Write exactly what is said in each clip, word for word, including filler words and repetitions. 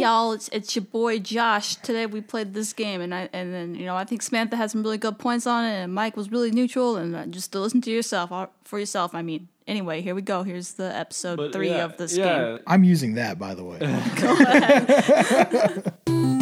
y'all, it's, it's your boy Josh. Today we played this game, and I and then you know I think Samantha had some really good points on it, and Mike was really neutral. And uh, just to listen to yourself uh, for yourself. I mean, anyway, here we go. Here's the episode but, three yeah, of this yeah. game. I'm using that, by the way. Go ahead.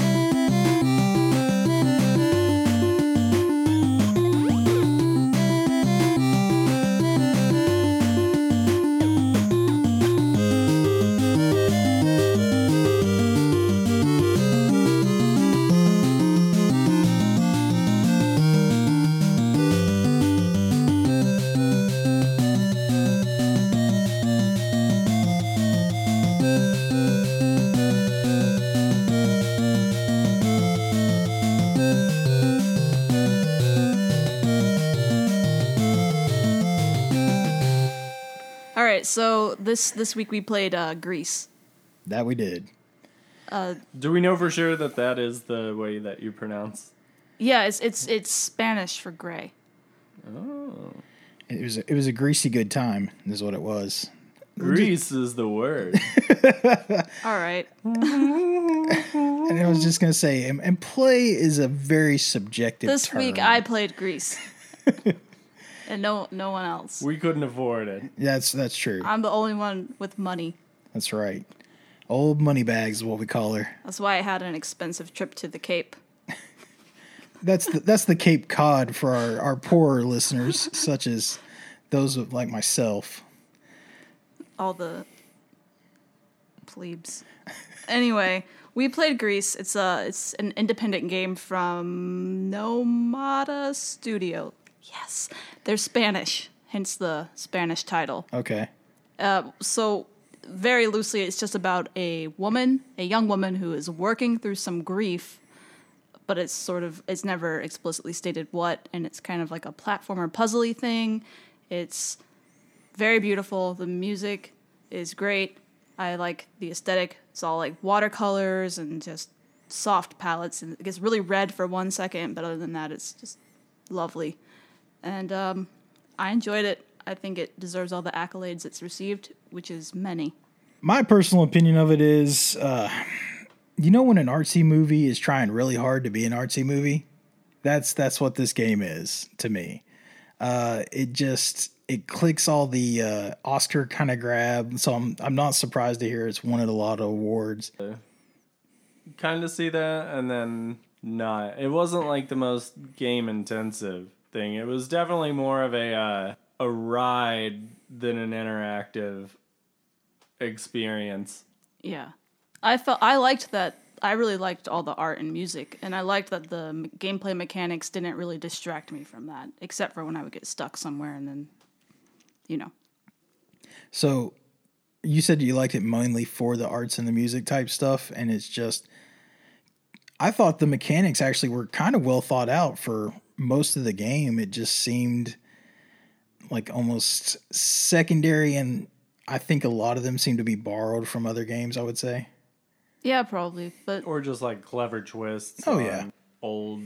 All right, so this this week we played uh, Grease. That we did. Uh, Do we know for sure that that is the way that you pronounce? yeah, it's it's it's Spanish for gray. Oh. It was it was a greasy good time, is what it was. Grease is the word. All right. And I was just gonna say, and, and play is a very subjective This term. week I played Grease. And no no one else. We couldn't afford it. That's that's true. I'm the only one with money. That's right. Old money bags is what we call her. That's why I had an expensive trip to the Cape. That's the, that's the Cape Cod for our, our poorer listeners, such as those of, like myself. All the plebes. Anyway, we played Grease. It's a it's an independent game from Nomada Studio. Yes, they're Spanish, hence the Spanish title. Okay. Uh, so very loosely, it's just about a woman, a young woman who is working through some grief, but it's sort of it's never explicitly stated what, and it's kind of like a platformer puzzly thing. It's very beautiful. The music is great. I like the aesthetic. It's all like watercolors and just soft palettes, and it gets really red for one second, but other than that, it's just lovely. And um, I enjoyed it. I think it deserves all the accolades it's received, which is many. My personal opinion of it is, uh, you know, when an artsy movie is trying really hard to be an artsy movie, that's that's what this game is to me. Uh, it just it clicks all the uh, Oscar kind of grab, so I'm I'm not surprised to hear it's won at a lot of awards. Kind of see that, and then not. It wasn't like the most game intensive thing. It was definitely more of a uh, a ride than an interactive experience. Yeah, I felt I liked that. I really liked all the art and music, and I liked that the m- gameplay mechanics didn't really distract me from that, except for when I would get stuck somewhere, and then, you know. So you said you liked it mainly for the arts and the music type stuff, and it's just, I thought the mechanics actually were kind of well thought out for most of the game. It just seemed like almost secondary, and I think a lot of them seem to be borrowed from other games, I would say. Yeah, probably, but Or just like clever twists. Oh, on yeah. Old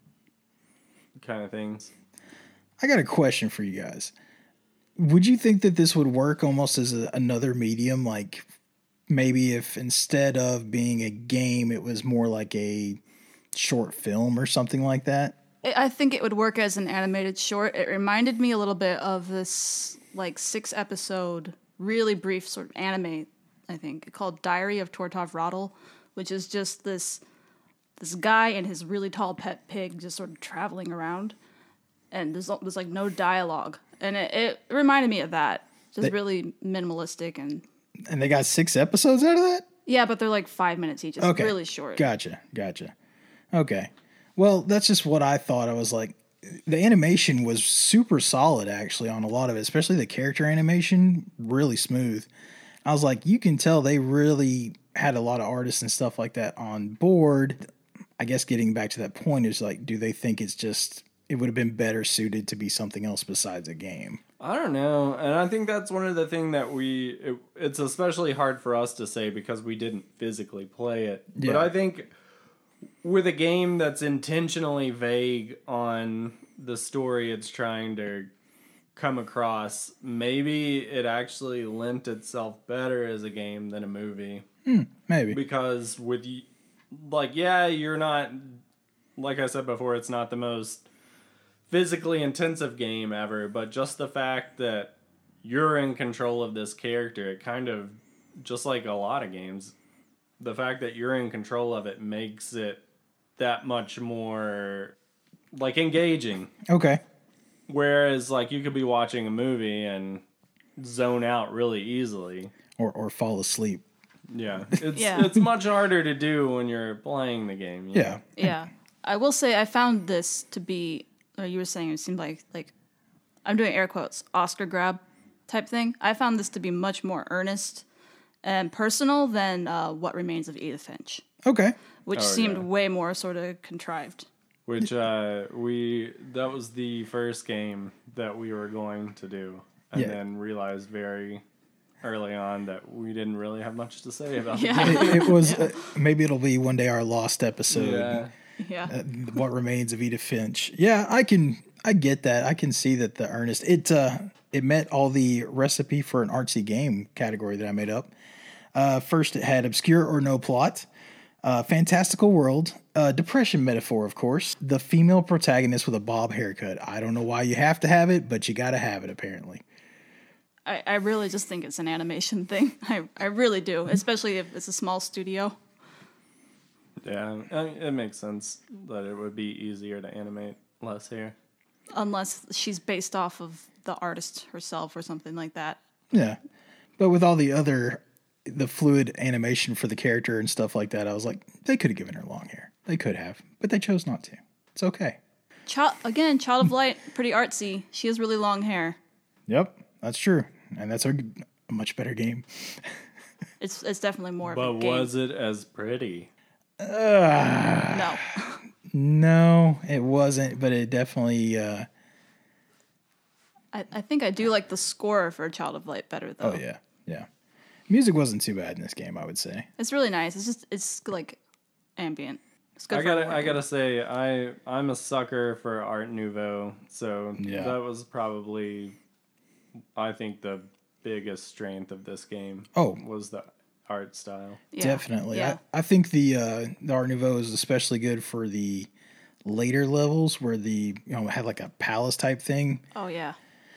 kind of things. I got a question for you guys. Would you think that this would work almost as a, another medium? Like maybe if instead of being a game, it was more like a short film or something like that? I I think it would work as an animated short. It reminded me a little bit of this like six episode, really brief sort of anime, I think, called Diary of Tortov Rottle, which is just this this guy and his really tall pet pig just sort of traveling around, and there's there's like no dialogue, and it, it reminded me of that. Just They- really minimalistic and And they got six episodes out of that? yeah, but they're like five minutes each. It's Okay. really short. Gotcha. Gotcha. Okay. Well, that's just what I thought. I was like, the animation was super solid actually on a lot of it, especially the character animation, really smooth. I was like, you can tell they really had a lot of artists and stuff like that on board. I guess getting back to that point is like, do they think it's just, it would have been better suited to be something else besides a game? I don't know, and I think that's one of the things that we, it, it's especially hard for us to say because we didn't physically play it. Yeah. But I think with a game that's intentionally vague on the story it's trying to come across, maybe it actually lent itself better as a game than a movie. Maybe. Because with, y- like, yeah, you're not, like I said before, it's not the most physically intensive game ever, but just the fact that you're in control of this character, it kind of, just like a lot of games, the fact that you're in control of it makes it that much more, like, engaging. Okay. Whereas, like, you could be watching a movie and zone out really easily. Or or fall asleep. Yeah. It's Yeah. it's much harder to do when you're playing the game. you Yeah. know? Yeah, I will say I found this to be, or you were saying it seemed like, like, I'm doing air quotes, Oscar grab type thing. I found this to be much more earnest and personal than uh, What Remains of Edith Finch, Okay. which Oh, seemed yeah. way more sort of contrived. Which uh we that was the first game that we were going to do. And Yeah. then realized very early on that we didn't really have much to say about Yeah. the game. It, it was, uh, maybe it'll be one day our lost episode. Yeah. Yeah. Uh, what Remains of Edith Finch. Yeah, I can, I get that. I can see that the earnest, it, uh, it met all the recipe for an artsy game category that I made up. Uh, first, it had obscure or no plot, uh, fantastical world, uh, depression metaphor, of course, the female protagonist with a bob haircut. I don't know why you have to have it, but you got to have it, apparently. I, I really just think it's an animation thing. I, I really do, especially if it's a small studio. Yeah. I mean, it makes sense that it would be easier to animate less hair. Unless she's based off of the artist herself or something like that. Yeah. But with all the other, the fluid animation for the character and stuff like that, I was like, they could have given her long hair. They could have, but they chose not to. It's okay. Child, again, Child of Light, pretty artsy. She has really long hair. Yep, that's true. And that's a, a much better game. It's it's definitely more But of a game. was it as pretty? No. No, it wasn't, but it definitely, uh, I, I think I do like the score for Child of Light better, though. oh, yeah, yeah. Music wasn't too bad in this game, I would say. It's really nice. It's just, it's like ambient. It's good I for gotta, everyone. I gotta say, I, I'm a sucker for Art Nouveau, so Yeah. that was probably, I think, the biggest strength of this game. Oh. was the art style. Yeah. Definitely. Yeah. I, I think the, uh, the Art Nouveau is especially good for the later levels where the, you know, had like a palace type thing. Oh, yeah.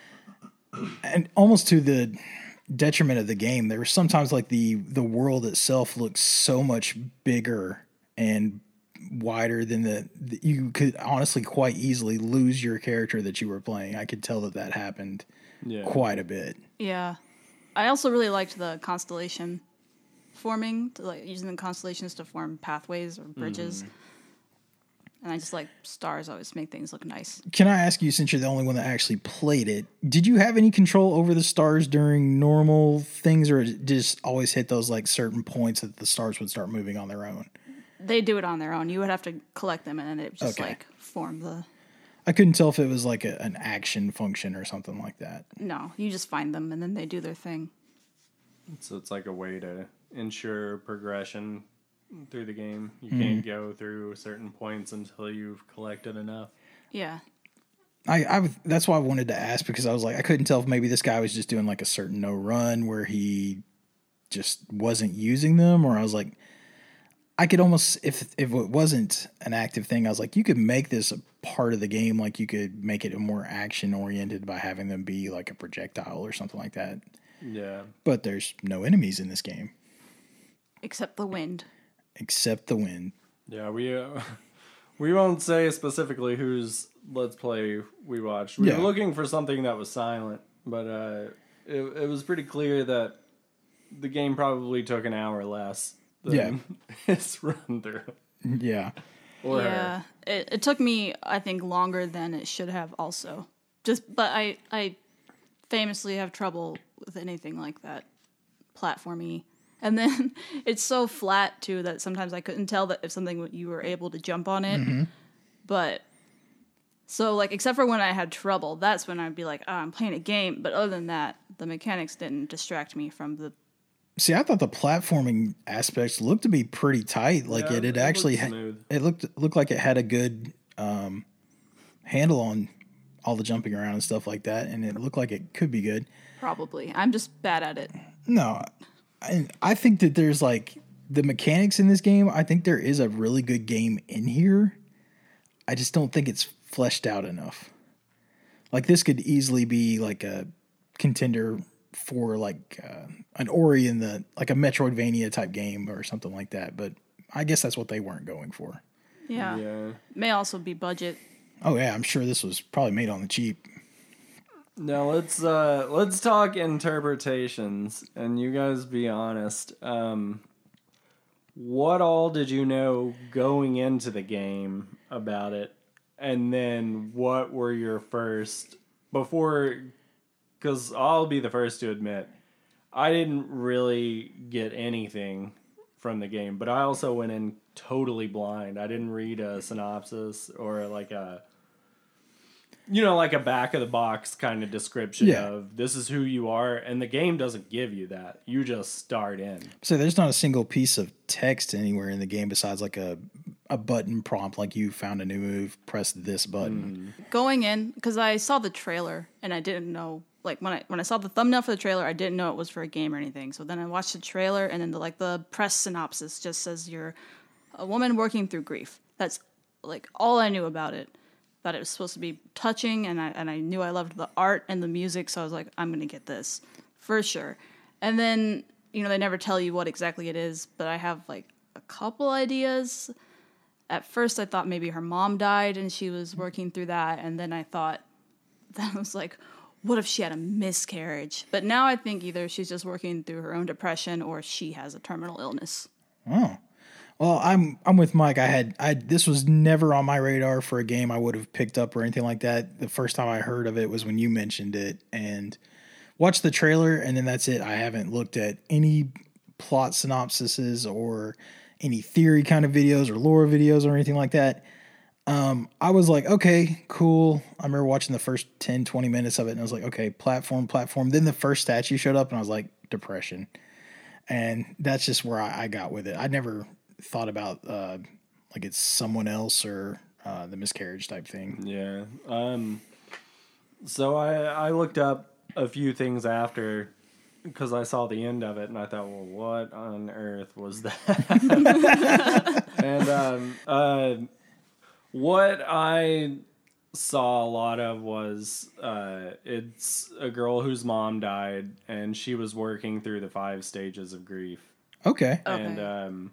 And almost to the detriment of the game, there was sometimes like the the world itself looks so much bigger and wider than the, the you could honestly quite easily lose your character that you were playing. I could tell that that happened Yeah. quite a bit. Yeah. I also really liked the constellation forming, to like using the constellations to form pathways or bridges. And I just like stars always make things look nice. Can I ask you, since you're the only one that actually played it, did you have any control over the stars during normal things, or did it just always hit those like certain points that the stars would start moving on their own? They do it on their own. You would have to collect them and then it would just Okay. like form the. I couldn't tell if it was like a, an action function or something like that. No, you just find them and then they do their thing. So it's like a way to ensure progression through the game. You Mm-hmm. can't go through certain points until you've collected enough. Yeah. I, I that's why I wanted to ask, because I was like, I couldn't tell if maybe this guy was just doing like a certain no run where he just wasn't using them, or I was like, I could almost, if if it wasn't an active thing, I was like, you could make this a part of the game, like you could make it more action oriented by having them be like a projectile or something like that. Yeah. But there's no enemies in this game Except the wind. except the wind. Yeah, we uh, we won't say specifically whose Let's Play we watched. We Yeah. were looking for something that was silent, but uh, it, it was pretty clear that the game probably took an hour less than Yeah. its run through. Yeah. Or her. Yeah. It, it took me, I think, longer than it should have also. Just, but I, I famously have trouble with anything like that. Platformy. And then it's so flat too that sometimes I couldn't tell that if something you were able to jump on it. But so like except for when I had trouble, that's when I'd be like, oh, I'm playing a game. But other than that, the mechanics didn't distract me from the. See, I thought the platforming aspects looked to be pretty tight. Like Yeah, it, it it actually, looked ha- smooth. it looked looked like it had a good um, handle on all the jumping around and stuff like that, and it looked like it could be good. Probably. I'm just bad at it. No, and I think that there's like the mechanics in this game. I think there is a really good game in here. I just don't think it's fleshed out enough. Like this could easily be like a contender for like uh, an Ori in the like a Metroidvania type game or something like that. But I guess that's what they weren't going for. Yeah. Yeah. May also be budget. Oh yeah, I'm sure this was probably made on the cheap. Now let's uh let's talk interpretations, and you guys be honest. Um, what all did you know going into the game about it, and then what were your first before? Because I'll be the first to admit, I didn't really get anything from the game, but I also went in totally blind. I didn't read a synopsis or like a. You know, like a back of the box kind of description Yeah. of this is who you are, and the game doesn't give you that. You just start in. So there's not a single piece of text anywhere in the game besides like a a button prompt, like you found a new move, press this button. Going in, because I saw the trailer and I didn't know, like when I when I saw the thumbnail for the trailer, I didn't know it was for a game or anything. So then I watched the trailer, and then the, like the press synopsis just says you're a woman working through grief. That's like all I knew about it. That it was supposed to be touching, and I and I knew I loved the art and the music, so I was like, I'm gonna get this for sure. And then you know they never tell you what exactly it is, but I have like a couple ideas. At first, I thought maybe her mom died and she was working through that, and then I thought, then I was like, what if she had a miscarriage? But now I think either she's just working through her own depression or she has a terminal illness. Oh. Well, I'm I'm with Mike. I had I this was never on my radar for a game I would have picked up or anything like that. The first time I heard of it was when you mentioned it and watched the trailer, and then that's it. I haven't looked at any plot synopsises or any theory kind of videos or lore videos or anything like that. Um, I was like, okay, cool. I remember watching the first ten, twenty minutes of it, and I was like, okay, platform, platform. Then the first statue showed up, and I was like, depression. And that's just where I, I got with it. I never thought about uh like it's someone else or uh the miscarriage type thing. Yeah. Um. So I I looked up a few things after because I saw the end of it and I thought, well, what on earth was that? and um uh, what I saw a lot of was uh it's a girl whose mom died and she was working through the five stages of grief. Okay. Okay. And um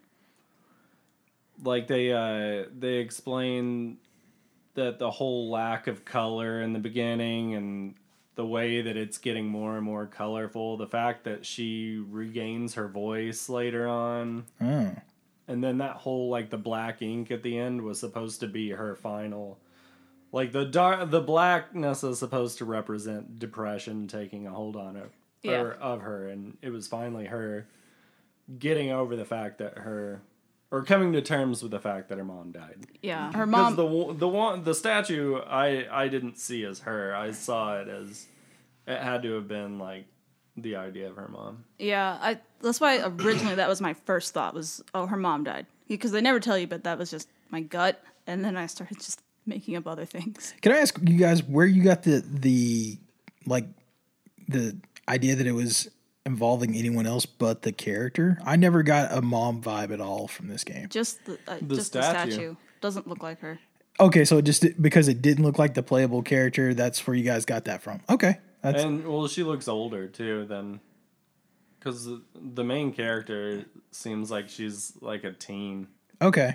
like they uh they explain that the whole lack of color in the beginning and the way that it's getting more and more colorful, the fact that she regains her voice later on, Oh. and then that whole like the black ink at the end was supposed to be her final, like the dark the blackness is supposed to represent depression taking a hold on it Yeah. or of her, and it was finally her getting over the fact that her or coming to terms with the fact that her mom died. Yeah, her Because mom. the the one the statue I I didn't see as her. I saw it as it had to have been like the idea of her mom. Yeah, I. That's why originally that was my first thought was, oh, her mom died, because they never tell you, but that was just my gut, and then I started just making up other things. Can I ask you guys where you got the the like the idea that it was involving anyone else but the character? I never got a mom vibe at all from this game. Just the, uh, The just statue. the statue doesn't look like her. Okay, so it just because it didn't look like the playable character, that's where you guys got that from. Okay. That's And well, she looks older too than because the, the main character seems like she's like a teen. okay.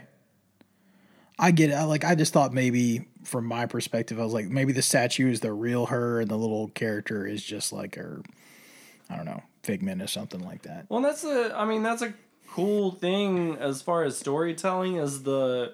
I get it. I, like I just thought maybe from my perspective, I was like maybe the statue is the real her and the little character is just like her, I don't know, figment or something like that. Well, that's a. I mean, that's a cool thing as far as storytelling. Is the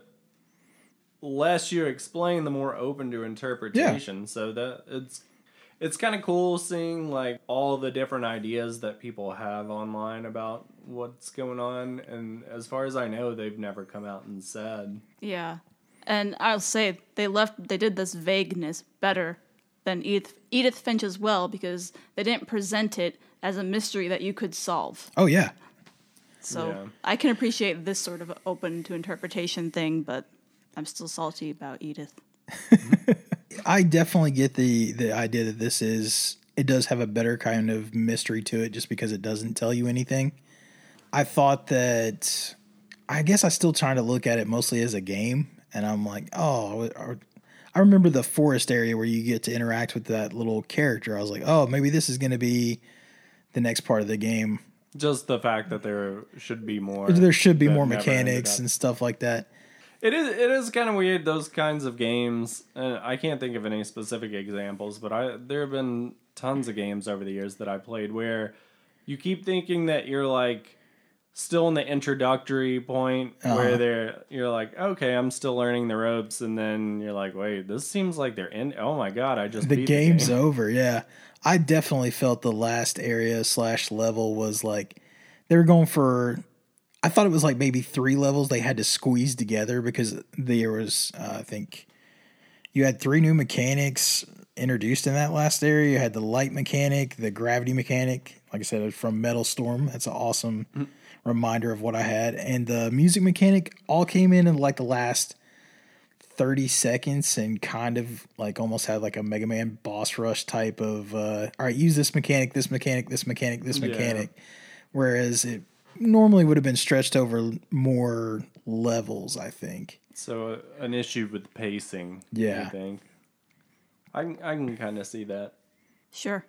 less you explain, the more open to interpretation. So that it's it's kind of cool seeing like all the different ideas that people have online about what's going on. And as far as I know, they've never come out and said. Yeah, and I'll say they left. They did this vagueness better than Edith Edith Finch as well, because they didn't present it as a mystery that you could solve. Oh yeah. So Yeah. I can appreciate this sort of open to interpretation thing, but I'm still salty about Edith. I definitely get the the idea that this is it does have a better kind of mystery to it just because it doesn't tell you anything. I thought that, I guess I still trying to look at it mostly as a game, and I'm like, oh, I remember the forest area where you get to interact with that little character. I was like, oh, maybe this is going to be the next part of the game. Just the fact that there should be more. There should be more mechanics and stuff like that. It is it is kind of weird, those kinds of games. And I can't think of any specific examples, but I there have been tons of games over the years that I played where you keep thinking that you're like still in the introductory point uh-huh. where they're you're like, okay, I'm still learning the ropes, and then you're like, wait, this seems like they're in. Oh my god, I just the beat game's the game. over. Yeah, I definitely felt the last area slash level was like they were going for. I thought it was like maybe three levels they had to squeeze together because there was, uh, I think, you had three new mechanics introduced in that last area. You had the light mechanic, the gravity mechanic, like I said, from Metal Storm. That's an awesome mm-hmm. reminder of what I had. And the music mechanic all came in in like the last thirty seconds and kind of like almost had like a Mega Man boss rush type of, uh, all right, use this mechanic, this mechanic, this mechanic, this mechanic. Yeah. Whereas it normally would have been stretched over more levels, I think. So uh, an issue with pacing, yeah. I think. I can, I can kind of see that. Sure.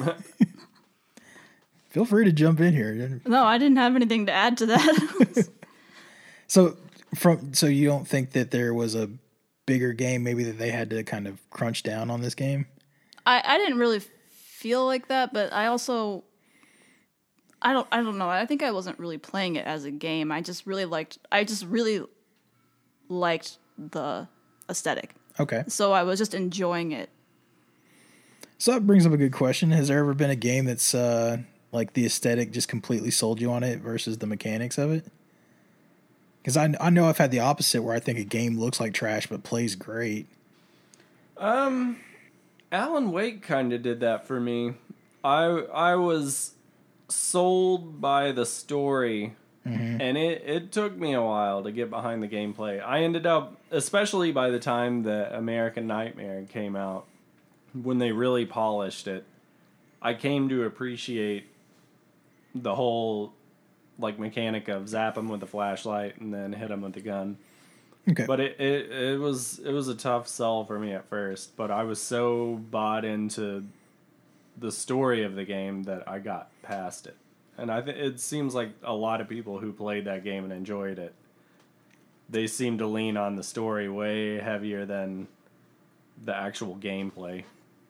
Feel free to jump in here. No, I didn't have anything to add to that. so from so you don't think that there was a bigger game maybe that they had to kind of crunch down on this game? I, I didn't really feel like that, but I also I don't I don't know. I think I wasn't really playing it as a game. I just really liked I just really liked the aesthetic. Okay. So I was just enjoying it. So that brings up a good question. Has there ever been a game that's uh, like the aesthetic just completely sold you on it versus the mechanics of it? Because I, I know I've had the opposite where I think a game looks like trash but plays great. Um, Alan Wake kind of did that for me. I I was sold by the story, mm-hmm. and it, it took me a while to get behind the gameplay. I ended up, especially by the time that American Nightmare came out, when they really polished it, I came to appreciate the whole like mechanic of zap them with a flashlight and then hit them with the gun. Okay. But it, it, it was it was a tough sell for me at first, but I was so bought into the story of the game that I got past it. And I think it seems like a lot of people who played that game and enjoyed it, they seem to lean on the story way heavier than the actual gameplay.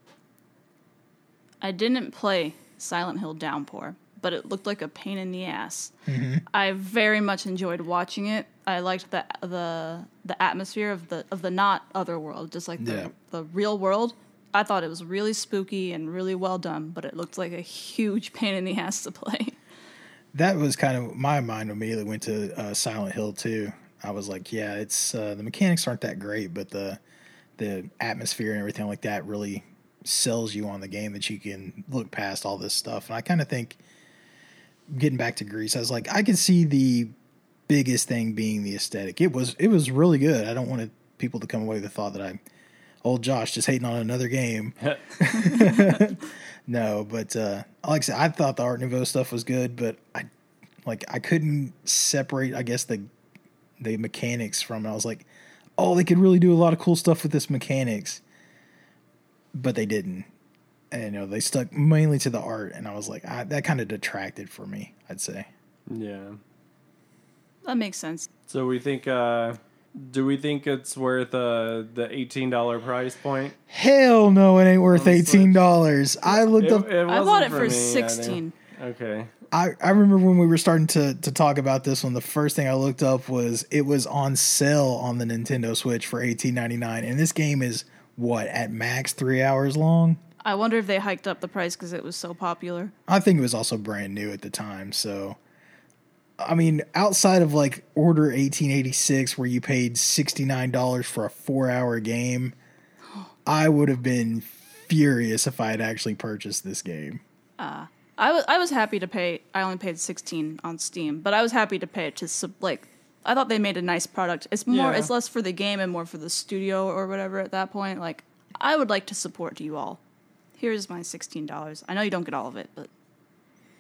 I didn't play Silent Hill Downpour, but it looked like a pain in the ass. Mm-hmm. I very much enjoyed watching it. I liked the the the atmosphere of the of the not other world, just like the yeah. the real world. I thought it was really spooky and really well done, but it looked like a huge pain in the ass to play. That was kind of my mind immediately went to uh, Silent Hill too. I was like, yeah, it's uh, the mechanics aren't that great, but the the atmosphere and everything like that really sells you on the game that you can look past all this stuff. And I kind of think, getting back to Grease, I was like, I can see the biggest thing being the aesthetic. It was it was really good. I don't want people to come away with the thought that I'm old Josh just hating on another game. No, but uh, like I said, I thought the Art Nouveau stuff was good, but I like I couldn't separate, I guess, the the mechanics from it. I was like, oh, they could really do a lot of cool stuff with this mechanics, but they didn't. And you know, they stuck mainly to the art, and I was like, I, that kind of detracted for me, I'd say. Yeah, that makes sense. So we think. Uh... Do we think it's worth uh, the eighteen dollars price point? Hell no, it ain't worth eighteen dollars. I looked it, up. It I bought it for, for sixteen dollars. Okay. I, I remember when we were starting to, to talk about this one, the first thing I looked up was it was on sale on the Nintendo Switch for eighteen ninety-nine. And this game is, what, at max three hours long? I wonder if they hiked up the price because it was so popular. I think it was also brand new at the time, so... I mean, outside of like Order eighteen eighty-six, where you paid sixty-nine dollars for a four-hour game, I would have been furious if I had actually purchased this game. Uh, I was I was happy to pay. I only paid sixteen on Steam, but I was happy to pay it to sub, like. I thought they made a nice product. It's more. Yeah. It's less for the game and more for the studio or whatever. At that point, like I would like to support you all. Here's my sixteen dollars. I know you don't get all of it, but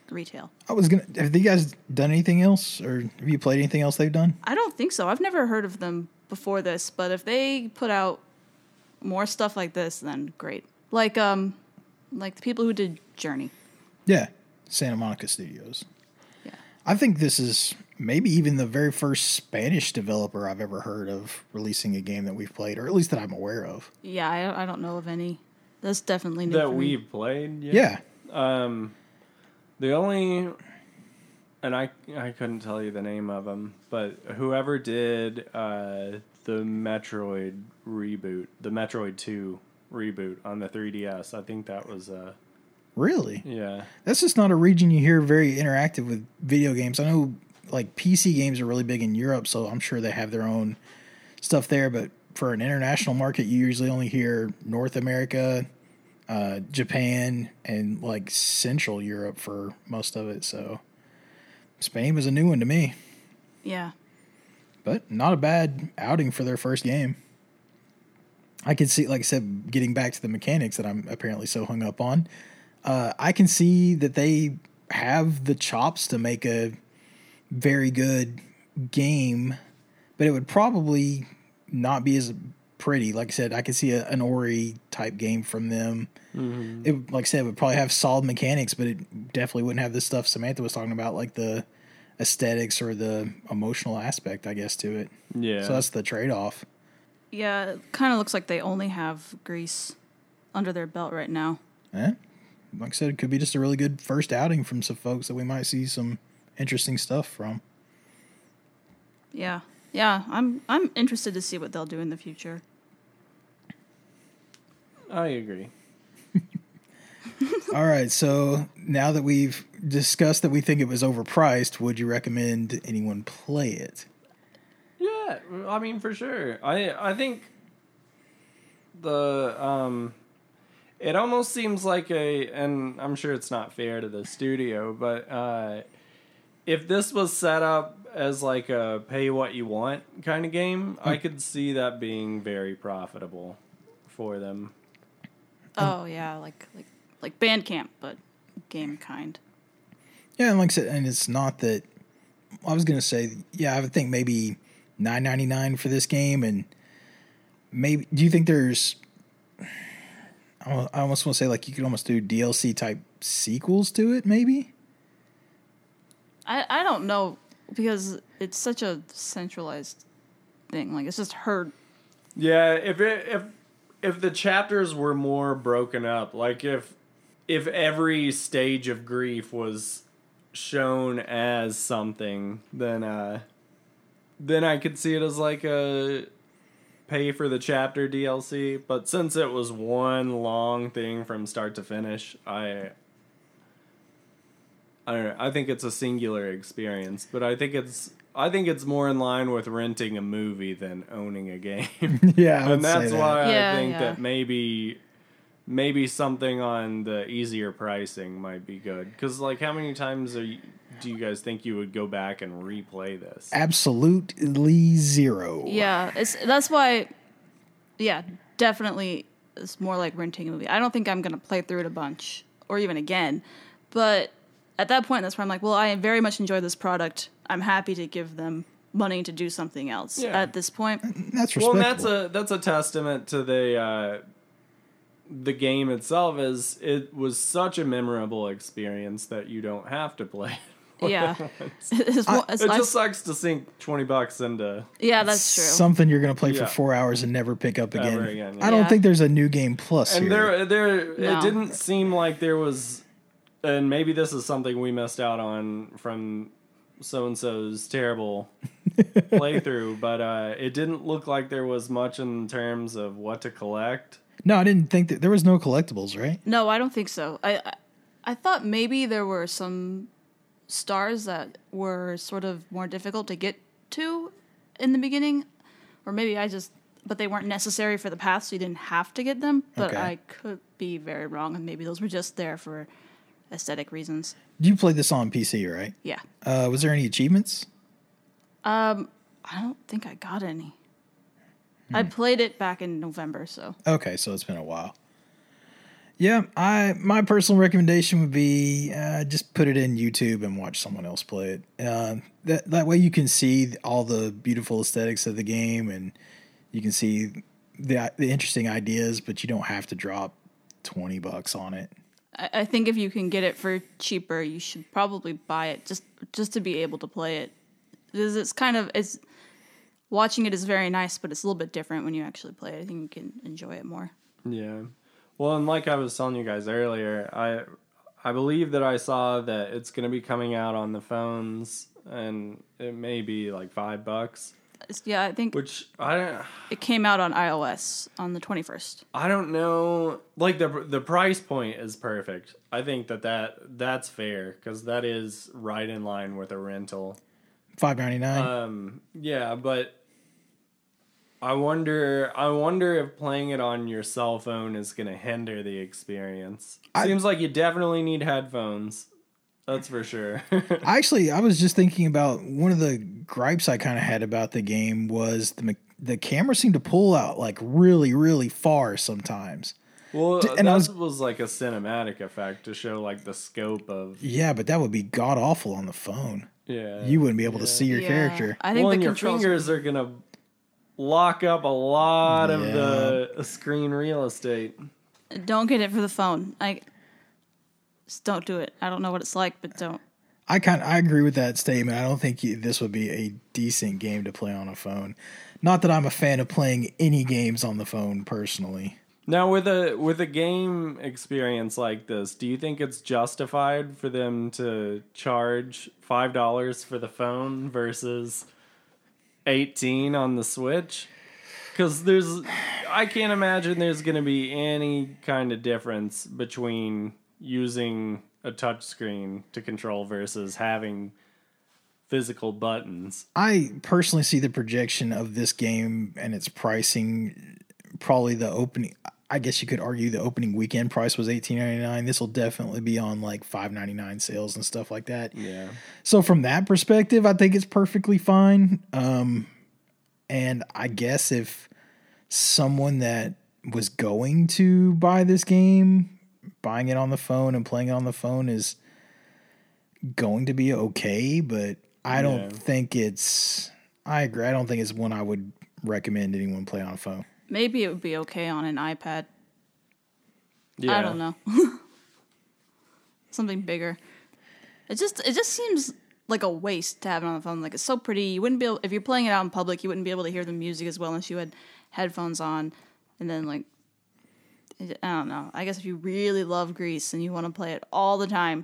retail. I was gonna. Have you guys done anything else, or have you played anything else they've done? I don't think so. I've never heard of them before this, but if they put out more stuff like this, then great. Like um, like the people who did Journey. Yeah, Santa Monica Studios. Yeah. I think this is maybe even the very first Spanish developer I've ever heard of releasing a game that we've played, or at least that I'm aware of. Yeah, I, I don't know of any. That's definitely new that for me. we've played. Yeah. Um, the only, and I I couldn't tell you the name of them, but whoever did uh, the Metroid reboot, the Metroid two reboot on the three D S, I think that was uh Really? yeah. That's just not a region you hear very interactive with video games. I know like P C games are really big in Europe, so I'm sure they have their own stuff there, but for an international market, you usually only hear North America, uh, Japan, and like Central Europe for most of it. So Spain was a new one to me, Yeah. but not a bad outing for their first game. I can see, like I said, getting back to the mechanics that I'm apparently so hung up on, uh, I can see that they have the chops to make a very good game, but it would probably not be as pretty. Like I said, I could see a, an Ori type game from them. Mm-hmm. It, like I said, it would probably have solid mechanics, but it definitely wouldn't have the stuff Samantha was talking about, like the aesthetics or the emotional aspect, I guess, to it. Yeah. So that's the trade-off. Yeah, it kind of looks like they only have Greece under their belt right now. Eh? Like I said, it could be just a really good first outing from some folks that we might see some interesting stuff from. Yeah. Yeah, I'm I'm interested to see what they'll do in the future. I agree. All right, so now that we've discussed that we think it was overpriced, would you recommend anyone play it? Yeah, I mean for sure. I I think the um it almost seems like a, and I'm sure it's not fair to the studio, but uh if this was set up as like a pay what you want kind of game, I could see that being very profitable for them. Oh yeah, like like like Bandcamp, but game kind. Yeah, and like I said, and it's not that I was gonna say, yeah, I would think maybe nine ninety-nine for this game, and maybe do you think there's I almost want to say like you could almost do D L C type sequels to it, maybe? I I don't know because it's such a centralized thing. Like it's just her. Yeah, if it if if the chapters were more broken up, like if if every stage of grief was shown as something, then uh then I could see it as like a pay for the chapter D L C. But since it was one long thing from start to finish, I I don't know, I think it's a singular experience, but I think it's I think it's more in line with renting a movie than owning a game. Yeah, I would and that's say that. why Yeah, I think yeah. that maybe maybe something on the easier pricing might be good. Because like, how many times are you, do you guys think you would go back and replay this? Absolutely zero. Yeah, it's that's why. Yeah, definitely, it's more like renting a movie. I don't think I'm gonna play through it a bunch or even again, but at that point, that's where I'm like, well, I very much enjoy this product. I'm happy to give them money to do something else. Yeah. At this point, That's Well, respectable. and that's a that's a testament to the uh, the game itself. Is it was such a memorable experience that you don't have to play. yeah, it's, more- it's It nice- just sucks to sink twenty bucks into. yeah, that's true. Something you're going to play Yeah. for four hours and never pick up again. Ever again, yeah. I don't Yeah. think there's a new game plus And here. there, there, No. it didn't seem like there was, and maybe this is something we missed out on from so and so's terrible playthrough, but uh, it didn't look like there was much in terms of what to collect. No, I didn't think that there was no collectibles, right? No, I don't think so. I, I I thought maybe there were some stars that were sort of more difficult to get to in the beginning, or maybe I just, but they weren't necessary for the path, so you didn't have to get them. But Okay. I could be very wrong, and maybe those were just there for aesthetic reasons. You played this on P C, right? Yeah. Uh, was there any achievements? Um, I don't think I got any. I played it back in November, so Okay, so it's been a while. Yeah, I my personal recommendation would be uh, just put it in YouTube and watch someone else play it. Uh, that that way you can see all the beautiful aesthetics of the game, and you can see the the interesting ideas, but you don't have to drop twenty bucks on it. I, I think if you can get it for cheaper, you should probably buy it just just to be able to play it. Because it's kind of it's watching it is very nice, but it's a little bit different when you actually play it. I think you can enjoy it more. Yeah. Well, and like I was telling you guys earlier, I I believe that I saw that it's going to be coming out on the phones, and it may be like five bucks. It's, yeah, I think Which I don't, it came out on iOS on the twenty-first. I don't know. Like the the price point is perfect. I think that, that that's fair because that is right in line with a rental. five ninety-nine. Um, yeah, but I wonder. I wonder if playing it on your cell phone is going to hinder the experience. I- Seems like you definitely need headphones. That's for sure. Actually, I was just thinking about one of the gripes I kind of had about the game was the me- the camera seemed to pull out like really, really far sometimes. Well, D- and that I was, was- like a cinematic effect to show like the scope of. Yeah, but that would be god awful on the phone. Yeah, You wouldn't be able to yeah. see your Yeah, character. I think Well, the and your controls. fingers are gonna lock up a lot of Yeah. the screen real estate. Don't get it for the phone. I just don't do it. I don't know what it's like, but don't. I kind I agree with that statement. I don't think you, this would be a decent game to play on a phone. Not that I'm a fan of playing any games on the phone personally. Now, with a with a game experience like this, do you think it's justified for them to charge five dollars for the phone versus eighteen on the Switch? Because there's, I can't imagine there's going to be any kind of difference between using a touchscreen to control versus having physical buttons. I personally see the projection of this game and its pricing. Probably the opening. I guess you could argue the opening weekend price was eighteen ninety-nine. This will definitely be on like five ninety-nine sales and stuff like that. Yeah. So from that perspective, I think it's perfectly fine. Um, and I guess if someone that was going to buy this game, buying it on the phone and playing it on the phone is going to be okay, but I don't Yeah. think it's. I agree. I don't think it's one I would recommend anyone play on a phone. Maybe it would be okay on an iPad. Yeah. I don't know. Something bigger. It just it just seems like a waste to have it on the phone. Like it's so pretty. You wouldn't be able if you're playing it out in public. You wouldn't be able to hear the music as well unless you had headphones on. And then like I don't know. I guess if you really love Grease and you want to play it all the time,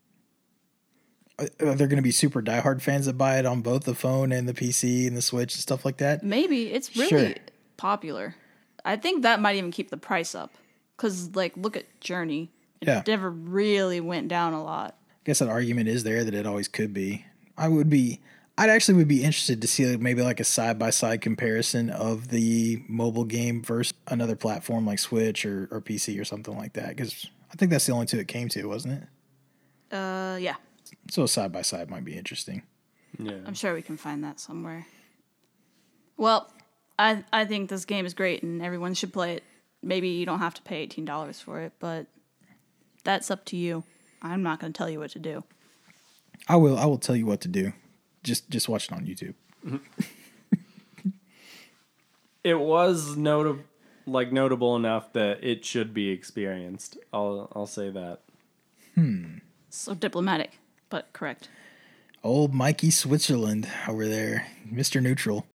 Are there going to be super diehard fans that buy it on both the phone and the P C and the Switch and stuff like that? maybe it's really Sure. popular. I think that might even keep the price up. Cause like look at Journey. It Yeah. never really went down a lot. I guess that argument is there that it always could be. I would be, I'd actually would be interested to see like maybe like a side by side comparison of the mobile game versus another platform like Switch or, or P C or something like that. Because I think that's the only two it came to, wasn't it? Uh, yeah. So a side by side might be interesting. Yeah. I'm sure we can find that somewhere. Well, I I think this game is great and everyone should play it. Maybe you don't have to pay eighteen dollars for it, but that's up to you. I'm not going to tell you what to do. I will. I will tell you what to do. Just just watch it on YouTube. It was notable, like notable enough that it should be experienced. I'll I'll say that. So diplomatic, but correct. Old Mikey Switzerland over there, Mister Neutral.